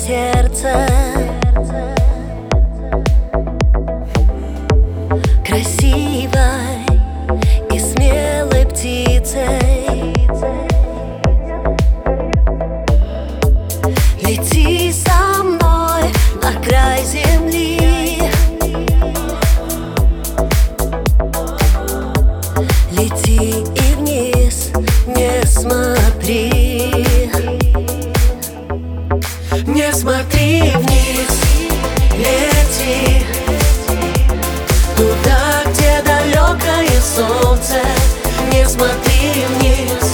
сердце красивой и смелой птицей. Лети со мной на край земли, лети и вниз не смотри. Не смотри вниз, лети туда, где далекое солнце. Не смотри вниз,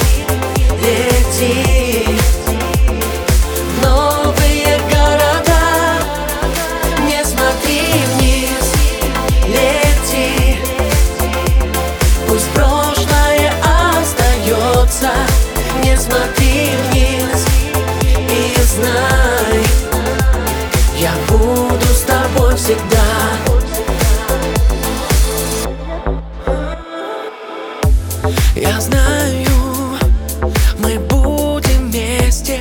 лети в новые города. Не смотри вниз, лети, пусть прошлое остается. Не смотри вниз и знай, я буду с тобой всегда. Я знаю, мы будем вместе.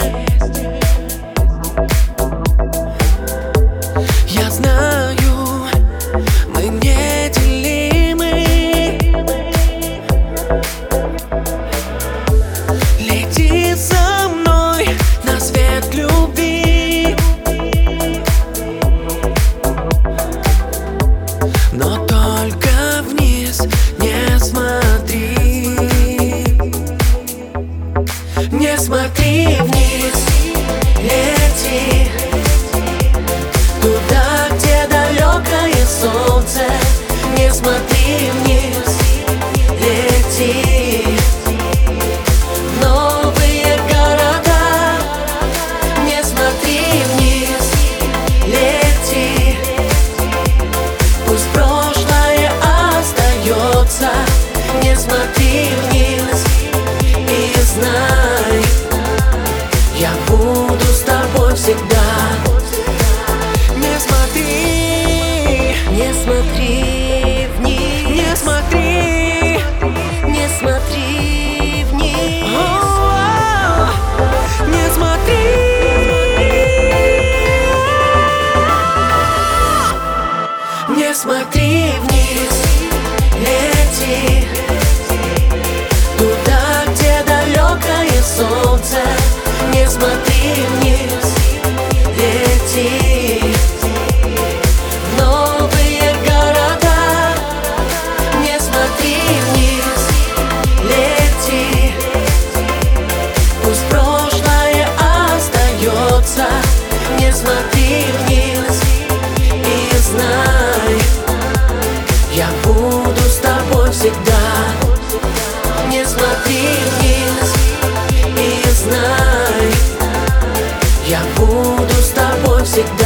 Я знаю, мы неделимы. Лети со мной на свет любви, но только вниз не смотри. Не смотри вниз, лети туда, где далекое солнце. Не смотри вниз, лети в новые города. Не смотри вниз, лети, пусть прошлое остается. Не смотри вниз и знай, я буду с тобой всегда. Не смотри, не смотри вниз, не смотри, не смотри вниз. Не смотри, не смотри вниз, лети туда, где далекое солнце. Не смотри вниз, лети в новые города. Не смотри вниз, лети, пусть прошлое остается. Не смотри вниз и знай, я буду с тобой всегда. Не смотри вниз и знай, я буду с тобой всегда.